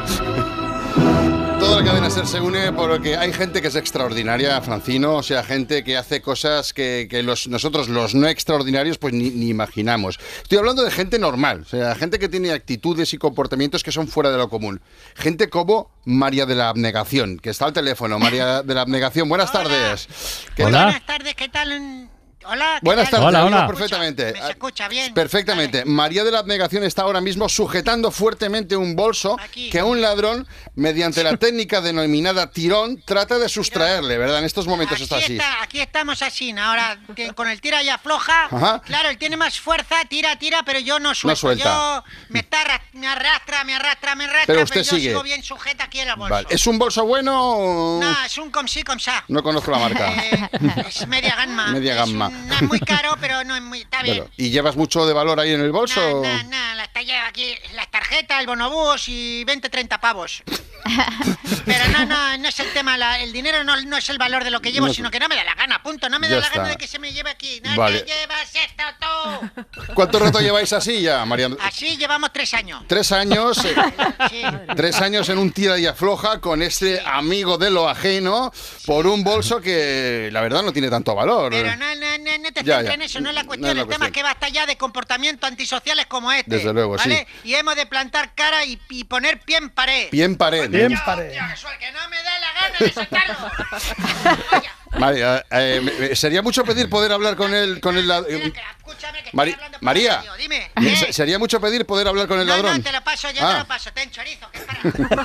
Toda la cadena SER se une porque hay gente que es extraordinaria, Francino, o sea, gente que hace cosas que, que los, nosotros, los no extraordinarios, pues ni, ni imaginamos. Estoy hablando de gente normal, o sea, gente que tiene actitudes y comportamientos que son fuera de lo común. Gente como María de la Abnegación, que está al teléfono. María de la Abnegación, buenas hola. tardes. ¿Qué Hola. Tal? Buenas tardes, ¿qué tal? Hola, buenas tal? tardes, hola, hola. perfectamente. ¿Me se escucha bien? Perfectamente. Vale. María de la Abnegación está ahora mismo sujetando fuertemente un bolso Aquí. que un ladrón, mediante la técnica denominada tirón, trata de sustraerle, ¿verdad? En estos momentos aquí está así. Está, aquí estamos así, ahora que con el tira y afloja. Ajá. Claro, él tiene más fuerza, tira, tira, pero yo no suelto. No suelta. Yo me, está, me arrastra, me arrastra, me arrastra, pero, usted pero yo sigue. sigo bien sujeta aquí en el bolso. Vale. ¿Es un bolso bueno o...? No, es un com sí, com sa. No conozco la marca. Eh, es media gamma. Media gamma. Es, un, no es muy caro, pero no es muy... Está bien. Bueno, ¿y llevas mucho de valor ahí en el bolso? No, no, no, la está lleva aquí las tarjetas, el bonobús y veinte, treinta pavos. Pero no, no, no es el tema, la, el dinero no, no es el valor de lo que llevo, no, sino que no me da la gana, punto. No me da ya la está. gana de que se me lleve aquí. No vale. te llevas esto tú. ¿Cuánto rato lleváis así ya, María? Así llevamos tres años. Tres años. Eh, sí. Tres años en un tira y afloja con este amigo de lo ajeno por un bolso que la verdad no tiene tanto valor. Pero no, no, no, no te ya, centres ya. en eso, no es la cuestión. No es la el tema cuestión. es que basta ya de comportamientos antisociales como este. Desde luego, ¿vale? sí. Y hemos de plantar cara y, y poner pie en pared. Pie en pared. Pie en pared. Tío, que no me da la gana de sacarlo. María, eh, sería mucho pedir poder hablar con él, con el eh, Mari María, dime. ¿Eh? Sería mucho pedir poder hablar con el no, ladrón. No, te lo paso, yo ah. te lo paso, ten chorizo, que para.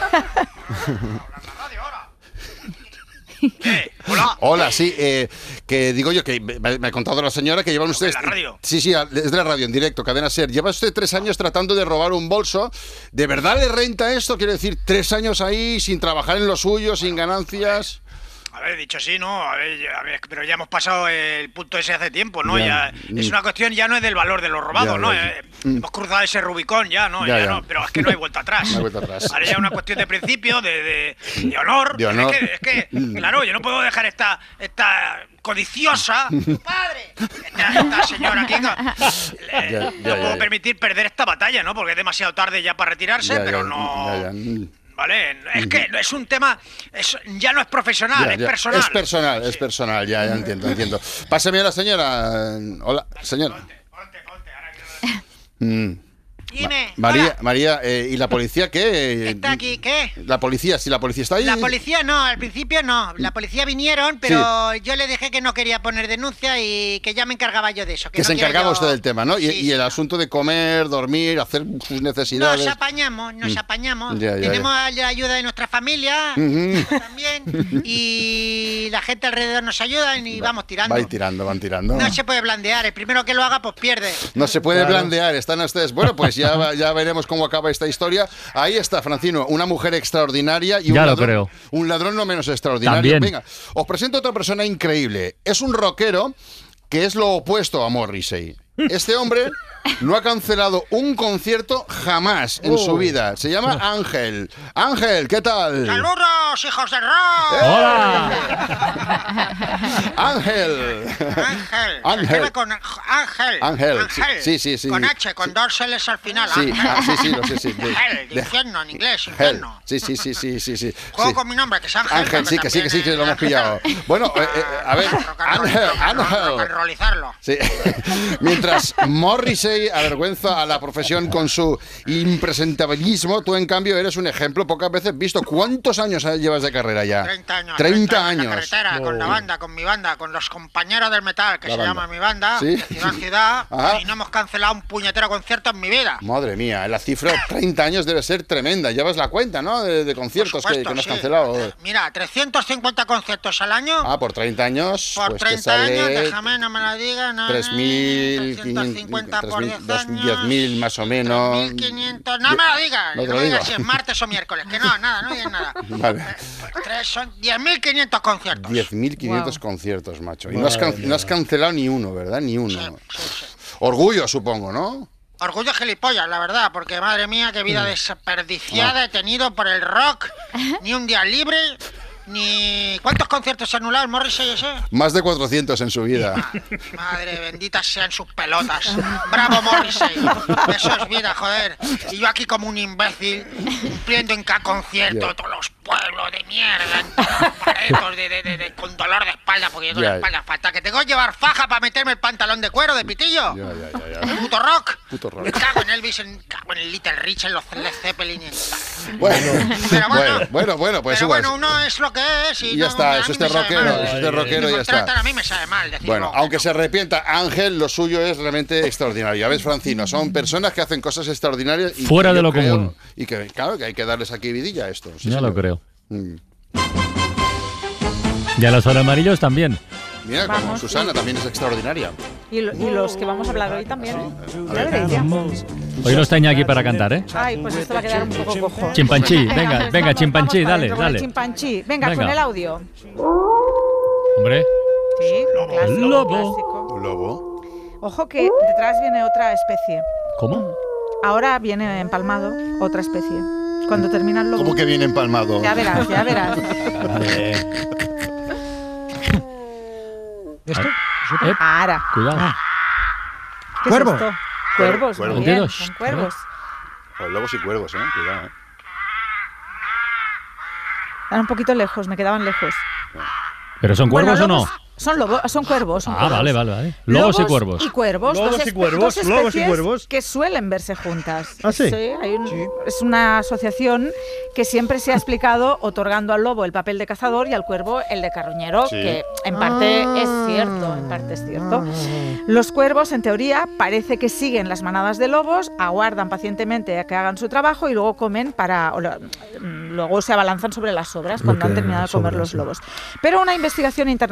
¿Qué? Hola. Hola, sí, eh, que digo yo que me, me ha contado la señora que llevan ustedes... ¿De la radio? Sí, sí, es de la radio, en directo, Cadena SER. Lleva usted tres años tratando de robar un bolso. ¿De verdad le renta esto? Quiero decir, tres años ahí sin trabajar en lo suyo, sin ganancias... A ver, dicho así, ¿no? A ver, a ver, pero ya hemos pasado el punto ese hace tiempo, ¿no? Ya, ya es una cuestión, ya no es del valor de lo robado, ya, ¿no? Ya, ya. Eh, hemos cruzado ese Rubicón ya, ¿no? Ya, ya, ya no, pero es que no hay vuelta atrás. No hay vuelta atrás. Ahora ya es una cuestión de principio, de, de, de honor. De honor. Es que, es que, claro, yo no puedo dejar esta, esta codiciosa, padre, esta, esta señora aquí, no, ya, ya, no ya, puedo ya, permitir perder esta batalla, ¿no? Porque es demasiado tarde ya para retirarse, ya, pero ya, no... Ya, ya. Vale, es que es un tema, es, ya no es profesional, ya, ya. es personal. Es personal, sí. es personal, ya, ya entiendo, entiendo. Pásame a la señora. Hola, señora. Ponte, ponte, ponte, ahora que... mm. Dime. Ma María, hola. María eh, ¿y la policía qué? ¿Está aquí qué? La policía, si la policía está ahí. La policía no, al principio no. La policía vinieron, pero sí. yo le dije que no quería poner denuncia y que ya me encargaba yo de eso. Que, que no se encargaba yo... usted del tema, ¿no? Y, sí, y el sí, asunto no. de comer, dormir, hacer sus necesidades. Nos apañamos, nos mm. apañamos. Ya, ya, Tenemos ya. la ayuda de nuestra familia mm-hmm. también. Y la gente alrededor nos ayuda y Va, vamos tirando. Van tirando, van tirando. No se puede blandear. El primero que lo haga, pues pierde. No se puede claro. blandear, están ustedes. Bueno, pues ya, ya veremos cómo acaba esta historia. Ahí está, Francino, una mujer extraordinaria y un, ya ladrón, lo creo. un ladrón no menos extraordinario. También. Venga, os presento a otra persona increíble. Es un rockero que es lo opuesto a Morrissey. Este hombre no ha cancelado un concierto jamás en oh. su vida. Se llama Ángel. Ángel, ¿qué tal? ¡Saludos, hijos de rock! ¡Eh! ¡Hola! Ángel. Ángel. Ángel. Con Ángel. Ángel. Ángel. Sí, sí, sí. Con H, con dos L's al final. Sí, Ángel. ah, sí, sí, lo sé, sí. De, Ángel, de infierno, en inglés, infierno. Sí, sí, sí, sí, sí, sí. Juego sí. con mi nombre, que es Ángel. Ángel, sí, que sí, que sí, que lo hemos pillado. Bueno, eh, eh, a ver, Ángel, Ángel. Rock'n'rollizarlo. Sí. Mientras Morrissey avergüenza a la profesión con su impresentabilismo, tú en cambio eres un ejemplo pocas veces visto. ¿Cuántos años llevas de carrera ya? treinta años. treinta años. En la carretera, oh. con la banda, con mi banda, con los compañeros del metal, que la se banda. llama mi banda, ¿Sí? ciudad a ciudad, Ajá. y no hemos cancelado un puñetero concierto en mi vida. Madre mía, la cifra treinta años debe ser tremenda. Llevas la cuenta, ¿no? De, de conciertos supuesto, que, que no has sí. cancelado. Mira, trescientos cincuenta conciertos al año. Ah, por treinta años. Por pues treinta años, déjame, no me lo digas. No, tres mil cincuenta por diez años. diez mil más o menos. tres mil quinientos, no me lo digas. No, no me digas si es martes o miércoles. Que no, nada, no digas nada. Vale. Eh, pues tres son diez mil quinientos conciertos. diez mil quinientos wow. conciertos, macho. Y no has, can no has cancelado ni uno, ¿verdad? Ni uno. Sí, sí, sí. Orgullo, supongo, ¿no? Orgullo gilipollas, la verdad, porque madre mía, qué vida desperdiciada ah. he tenido por el rock. Ni un día libre. Ni... ¿Cuántos conciertos se anularon, Morrissey ese? Más de cuatrocientos en su vida. Madre bendita sean sus pelotas. Bravo, Morrissey. Eso es vida, joder. Y yo aquí como un imbécil, cumpliendo en cada concierto, yeah. todos los pueblos de mierda, en todos los paretos de, de, de, de, con dolor de espalda, porque yo tengo yeah. la espalda falta. Que tengo que llevar faja para meterme el pantalón de cuero de pitillo. Yeah, yeah, yeah, yeah. Puto rock. Puto rock. Me cago en Elvis, en, cago en el Little Rich, en los Led Zeppelin. Bueno, pero bueno, bueno, bueno, bueno, pues pero igual. bueno, uno es lo que es y, y ya no, está, eso es de rockero, eso es de rockero y ya está. A mí me sabe mal decirlo. Bueno, aunque se arrepienta, Ángel, lo suyo es realmente extraordinario. Ya ves, Francino, son personas que hacen cosas extraordinarias y fuera de lo creo, común. Y que claro que hay que darles aquí vidilla a esto. Sí, ya señor. Lo creo. Mm. Y a los amarillos también. Mira, vamos, como Susana sí. también es extraordinaria. Y, lo, y los que vamos a hablar hoy también. Sí. Ya veréis ya. Hoy no está Iñaki para cantar, ¿eh? Ay, pues esto va a quedar un poco cojo. Chimpanchí, venga, venga, venga chimpanchí, dale, dale. dale. Chimpanchí, venga, venga, con el audio. Hombre. Sí, lobo. Clásico, lobo. Clásico. Lobo. Ojo que detrás viene otra especie. ¿Cómo? Ahora viene empalmado otra especie. Cuando termina el lobo. ¿Cómo que viene empalmado? Ya verás, ya verás. ¿Esto? Eh, Ahora. Cuidado. ¿Qué Cuervo. es esto? Cuervos, Cuervo. muy bien, Cuervos. son cuervos. Pues lobos y cuervos, ¿eh? Cuidado, ¿eh? Están un poquito lejos, me quedaban lejos. ¿Pero son cuervos bueno, o lobos, no? Son lobos, son cuervos. Son ah, cuervos. vale, vale, vale. Lobos, lobos y cuervos. Y cuervos. Lobos dos y cuervos, dos especies lobos y cuervos. Que suelen verse juntas. ¿Ah, sí? Sí, hay un, sí. Es una asociación que siempre se ha explicado otorgando al lobo el papel de cazador y al cuervo el de carroñero, sí. que en parte ah. es cierto, en parte es cierto. Los cuervos, en teoría, parece que siguen las manadas de lobos, aguardan pacientemente a que hagan su trabajo y luego comen para... O lo, luego se abalanzan sobre las sobras cuando han terminado de comer sobra, los lobos. Sí. Pero una investigación internacional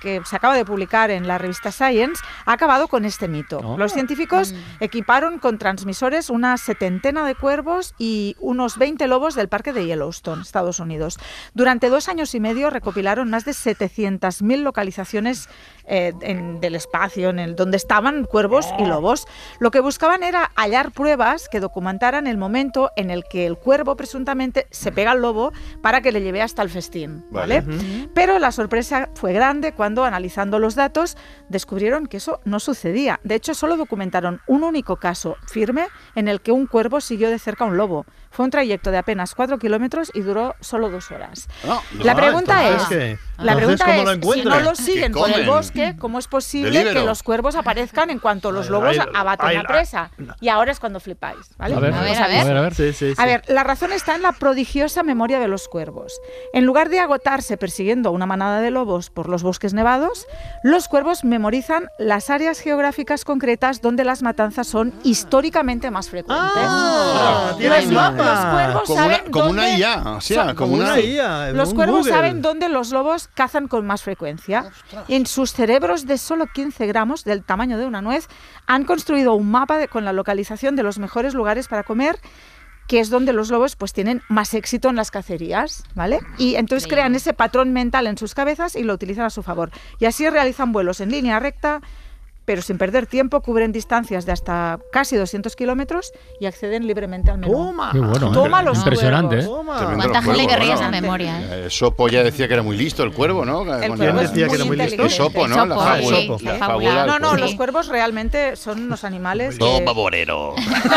que se acaba de publicar en la revista Science ha acabado con este mito. Oh. Los científicos equiparon con transmisores una setentena de cuervos y unos veinte lobos del parque de Yellowstone, Estados Unidos. Durante dos años y medio recopilaron más de setecientas mil localizaciones eh, en, del espacio en el, donde estaban cuervos y lobos. Lo que buscaban era hallar pruebas que documentaran el momento en el que el cuervo presuntamente se pega al lobo para que le lleve hasta el festín, ¿vale? Vale. Uh-huh. Pero la sorpresa fue grande cuando, analizando los datos, descubrieron que eso no sucedía. De hecho, solo documentaron un único caso firme en el que un cuervo siguió de cerca a un lobo. Fue un trayecto de apenas cuatro kilómetros y duró solo dos horas. No, la no, pregunta es, ¿qué? la Entonces, pregunta ¿cómo lo es, si encuentran? no los siguen ¿Qué por el comen? bosque, ¿cómo es posible Delíbero. que los cuervos aparezcan en cuanto los lobos Ay, abaten ay, la ay, presa? Y ahora es cuando flipáis, ¿vale? A ver, No a lo ver, sabéis. a ver, a ver. Sí, sí, sí. A ver, la razón está en la prodigiosa memoria de los cuervos. En lugar de agotarse persiguiendo a una manada de lobos por los bosques nevados, los cuervos memorizan las áreas geográficas concretas donde las matanzas son históricamente más frecuentes. Ah, los, tiene el mapa. los cuervos Como saben una, como dónde... una I A, o sea, son- como una I A. Los un cuervos Google. saben dónde los lobos cazan con más frecuencia. En sus cerebros de solo quince gramos, del tamaño de una nuez, han construido un mapa de- con la localización de los mejores lugares para comer, que es donde los lobos pues tienen más éxito en las cacerías, ¿vale? Y entonces crean ese patrón mental en sus cabezas y lo utilizan a su favor. Y así realizan vuelos en línea recta, pero sin perder tiempo, cubren distancias de hasta casi doscientos kilómetros y acceden libremente al menú. Toma. Qué bueno, Toma ¿eh? los Impresionante, ¿eh? cuervos. Tremendo ¿Cuánta los gente cuervos, querría ¿no? esa memoria? ¿eh? Eh, Sopo ya decía que era muy listo el cuervo, ¿no? El Con cuervo ya- es decía que era muy muy listo. El inteligente. sopo, ¿no? La Sopo, fábula. sí, La la fábula fábula. del No, no, cuervo. los cuervos realmente son unos animales que... Toma, Borero.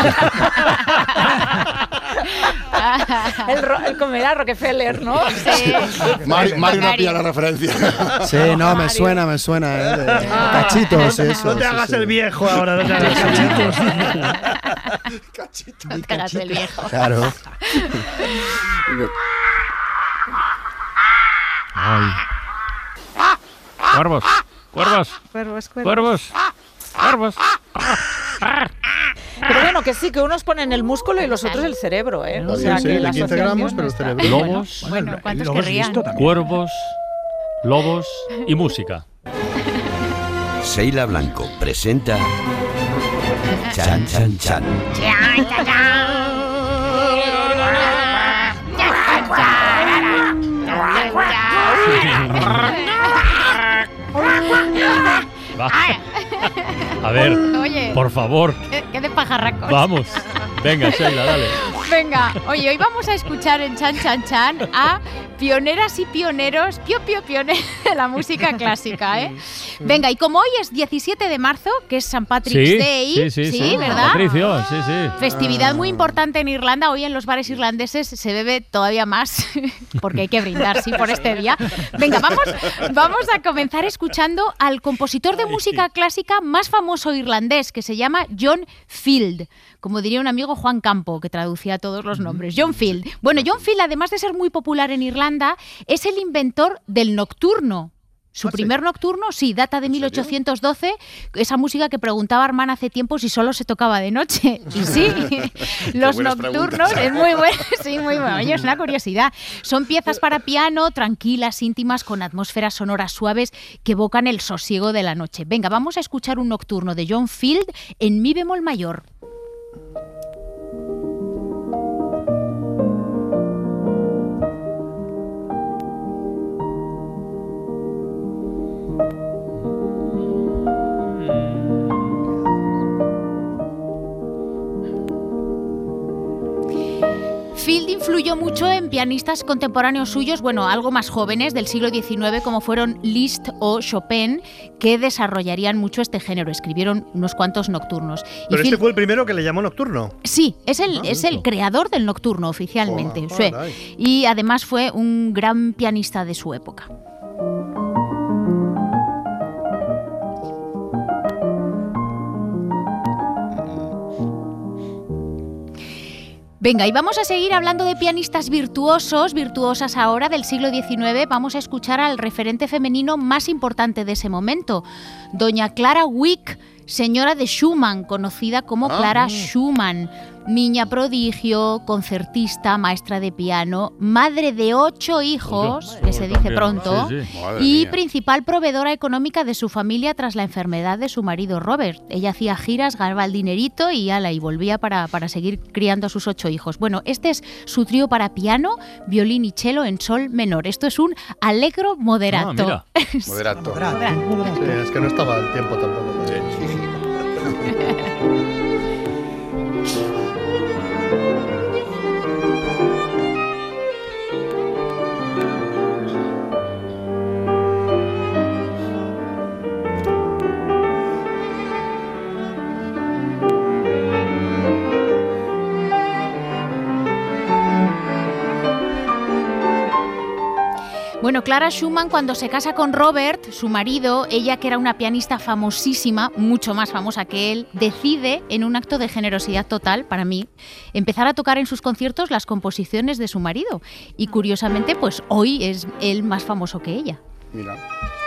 el, ro- el comerá Rockefeller, ¿no? Sí. Mario, Mario no pilla la referencia. Sí, no, me suena, me suena. ¿eh? De- de cachitos, eso. No te sí, hagas sí. el viejo ahora, no te hagas el Cachito. No te hagas el viejo. Claro. Ay. Cuervos, cuervos, Cuervos, cuervos. cuervos, cuervos. Pero bueno, que sí, que unos ponen el músculo y los otros el cerebro, ¿eh? O sea, Sí, que de la quince gramos, asociación pero el está. cerebro. Lobos, Bueno, ¿cuántos Lobos querrían? listo también. cuervos, lobos y música. Sheila Blanco presenta Chan Chan Chan. Va. A ver, Oye. por favor, ¿Qué, qué de pajarracos? vamos. Venga, Sheila, dale. Venga, oye, hoy vamos a escuchar en Chan Chan Chan a pioneras y pioneros, pio pio pioneros de la música clásica, ¿eh? Venga, y como hoy es diecisiete de marzo, que es San Patrick's Sí, Day, sí, sí, sí. ¿verdad? Patricio, sí, sí. Festividad muy importante en Irlanda. Hoy en los bares irlandeses se bebe todavía más, porque hay que brindar, sí, por este día. Venga, vamos, vamos a comenzar escuchando al compositor de música clásica más famoso irlandés, que se llama John Field. Como diría un amigo, Juan Campo, que traducía todos los nombres. John Field. Bueno, John Field, además de ser muy popular en Irlanda, es el inventor del nocturno. Su primer nocturno, sí, data de mil ochocientos doce, esa música que preguntaba Armand hace tiempo si solo se tocaba de noche. Y sí, los buenas nocturnos, preguntas. es muy bueno, sí, muy bueno. Oye, es una curiosidad. Son piezas para piano, tranquilas, íntimas, con atmósferas sonoras suaves que evocan el sosiego de la noche. Venga, vamos a escuchar un nocturno de John Field en mi bemol mayor. Field influyó mucho en pianistas contemporáneos suyos, bueno, algo más jóvenes del siglo diecinueve, como fueron Liszt o Chopin, que desarrollarían mucho este género. Escribieron unos cuantos nocturnos. Y Pero Field- este fue el primero que le llamó nocturno. Sí, es el, Ah, es el creador del nocturno oficialmente. Oh, sí. caray. Y además fue un gran pianista de su época. Venga, y vamos a seguir hablando de pianistas virtuosos, virtuosas ahora del siglo diecinueve. Vamos a escuchar al referente femenino más importante de ese momento, doña Clara Wieck, señora de Schumann, conocida como Ah, Clara mm. Schumann. niña prodigio, concertista, maestra de piano, madre de ocho hijos, que se dice pronto, Sí, sí. Madre y mía. principal proveedora económica de su familia tras la enfermedad de su marido Robert. Ella hacía giras, ganaba el dinerito y ala, y volvía para, para seguir criando a sus ocho hijos. Bueno, este es su trío para piano, violín y cello en sol menor. Esto es un allegro moderato. Ah, mira. Moderato. Sí, es que no estaba el tiempo tampoco. Bueno, Clara Schumann, cuando se casa con Robert, su marido, ella que era una pianista famosísima, mucho más famosa que él, decide, en un acto de generosidad total, para mí, empezar a tocar en sus conciertos las composiciones de su marido. Y curiosamente, pues hoy es él más famoso que ella. Mira.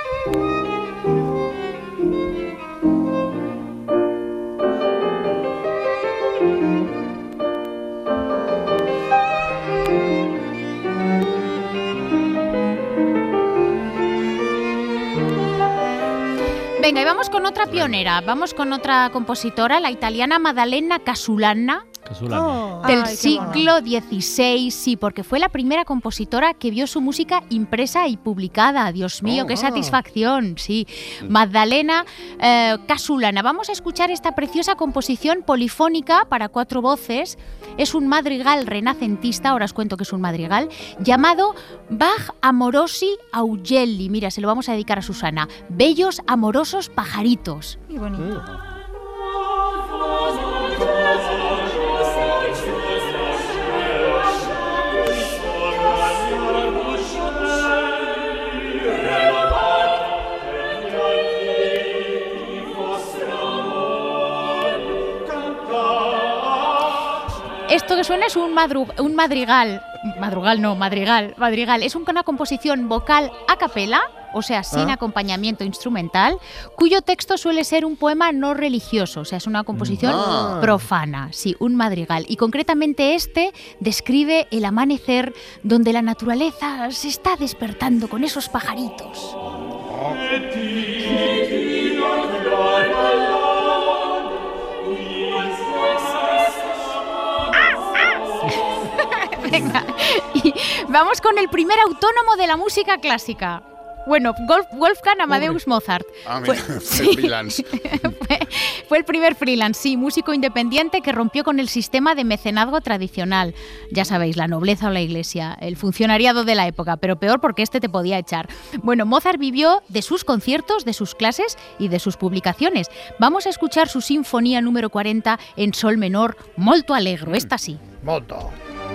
Venga, y vamos con otra pionera, vamos con otra compositora, la italiana Maddalena Casulana, Oh. del Ay, qué siglo dieciséis, sí, porque fue la primera compositora que vio su música impresa y publicada. Dios mío, Oh, qué ah. satisfacción, sí. Maddalena eh, Casulana. Vamos a escuchar esta preciosa composición polifónica para cuatro voces. Es un madrigal renacentista, ahora os cuento que es un madrigal, llamado Bach Amorosi Augelli. Mira, se lo vamos a dedicar a Susana. Bellos amorosos pajaritos. Qué bonito. Esto que suena es un, madru- un madrigal. Madrugal no, madrigal. Madrigal. Es una composición vocal a capela, o sea, sin Ah. acompañamiento instrumental, cuyo texto suele ser un poema no religioso, o sea, es una composición Ah. profana, sí, un madrigal. Y concretamente este describe el amanecer donde la naturaleza se está despertando con esos pajaritos. Venga, y vamos con el primer autónomo de la música clásica. Bueno, Wolf- Wolfgang Amadeus Mozart. Ah, Fue- mira, sí. freelance. fue, fue el primer freelance, sí, músico independiente que rompió con el sistema de mecenazgo tradicional. Ya sabéis, la nobleza o la iglesia, el funcionariado de la época, pero peor porque este te podía echar. Bueno, Mozart vivió de sus conciertos, de sus clases y de sus publicaciones. Vamos a escuchar su sinfonía número cuarenta en sol menor, molto allegro, esta sí. Molto.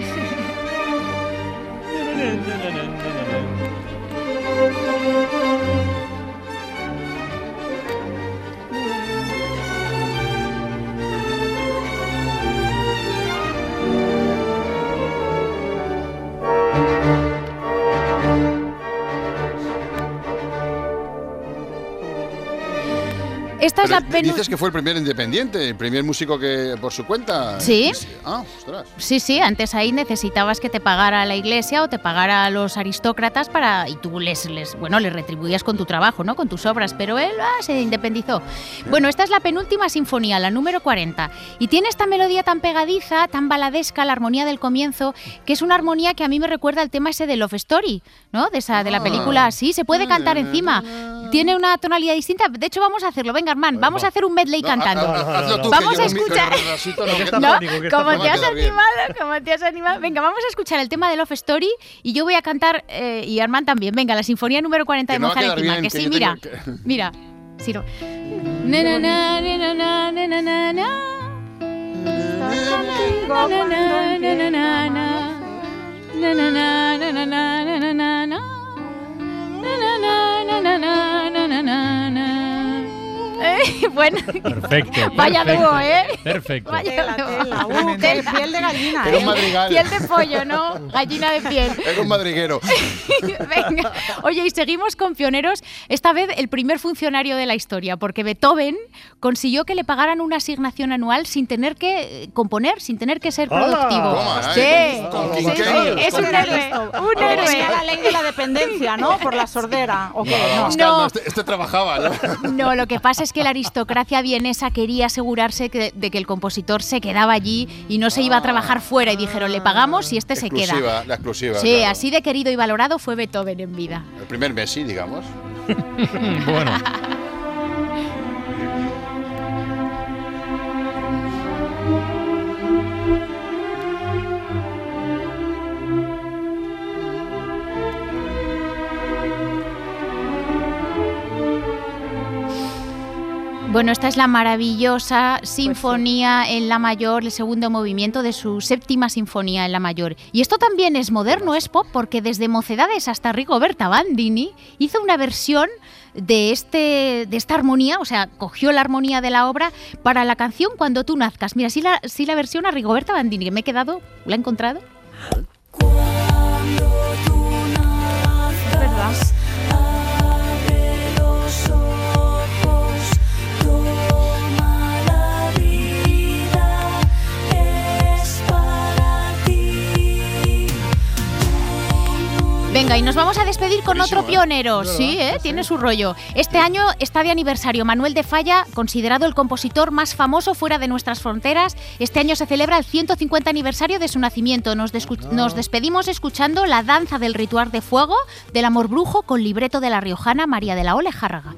Esta es Pero la penu- dices que fue el primer independiente, el primer músico que por su cuenta. Sí. Ah, ostras. Sí, sí, antes ahí necesitabas que te pagara la iglesia o te pagara los aristócratas para y tú les, les bueno, les retribuías con tu trabajo, ¿no? Con tus obras, pero él ah, se independizó. Bueno, esta es la penúltima sinfonía, la número cuarenta, y tiene esta melodía tan pegadiza, tan baladesca, la armonía del comienzo, que es una armonía que a mí me recuerda al tema ese de Love Story, ¿no? De esa de la película, sí, se puede cantar encima. Tiene una tonalidad distinta. De hecho, vamos a hacerlo. Venga, Armand, vamos a hacer un medley No, cantando. haz- haz- hazlo tú, Vamos que a yo con mi- con el escuchar. retrasito no- Que está No, fónico, que está como fónico. te has Me va a quedar bien. animado, como te has animado. Venga, vamos a escuchar el tema de Love Story y yo voy a cantar, eh, y Armand también. Venga, la sinfonía número cuarenta Que de no va a Mozart quedar encima. bien, Que que sí, yo mira. tengo que- Mira. Sí, no. Na, na, na, na, na, na, na, na, na, na. Na, na, na, na, na, na, na. Na, na, na, na, na, na, na, na, na. Na, na, na, na, na, na, na, na, na. Eh, Bueno, perfecto. Vaya perfecto, dúo, ¿eh? Perfecto. Vaya dúo. Tela, uh, tela, piel de gallina. Era ¿eh? un madrigal. Piel de pollo, ¿no? Gallina de piel. Era un madriguero. Venga. Oye, y seguimos con pioneros. Esta vez el primer funcionario de la historia, porque Beethoven consiguió que le pagaran una asignación anual sin tener que componer, sin tener que ser productivo. Toma, Sí, ¿eh? Con- con sí, quinquenio. sí, es un héroe. Un héroe. Era la ley de la dependencia, ¿no? Por la sordera. ¿O qué? No, No. Oscar, No. no, este, este trabajaba, ¿no? No, lo que pasa es que la aristocracia vienesa quería asegurarse que- de que el compositor se quedaba allí y no se iba a trabajar fuera y dijeron, le pagamos y este se queda. Exclusiva, la exclusiva. Sí, claro. así de querido y valorado fue Beethoven en vida. El primer Messi, digamos. Bueno. Bueno, esta es la maravillosa Sinfonía en La Mayor, el segundo movimiento de su séptima Sinfonía en La Mayor. Y esto también es moderno, es pop, porque desde Mocedades hasta Rigoberta Bandini hizo una versión de, este, de esta armonía, o sea, cogió la armonía de la obra para la canción Cuando tú nazcas. Mira, sí la, sí la versión a Rigoberta Bandini, que me he quedado, ¿la he encontrado? Es verdad. Venga, y nos vamos a despedir con Buenísimo, otro pionero. ¿eh? Sí, ¿eh? Tiene su rollo. Este año está de aniversario Manuel de Falla, considerado el compositor más famoso fuera de nuestras fronteras. Este año se celebra el ciento cincuenta aniversario de su nacimiento. Nos, descu- nos despedimos escuchando la danza del ritual de fuego del amor brujo con libreto de la riojana María de la Ole Járraga.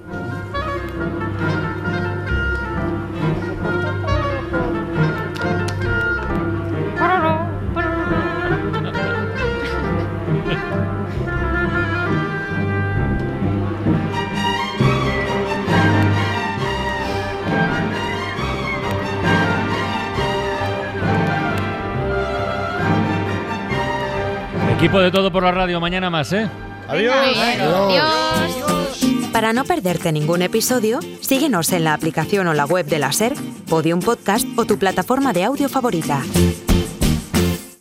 Equipo de Todo por la Radio, mañana más, ¿eh? Adiós. Adiós. Para no perderte ningún episodio, síguenos en la aplicación o la web de la SER, Podium Podcast o tu plataforma de audio favorita.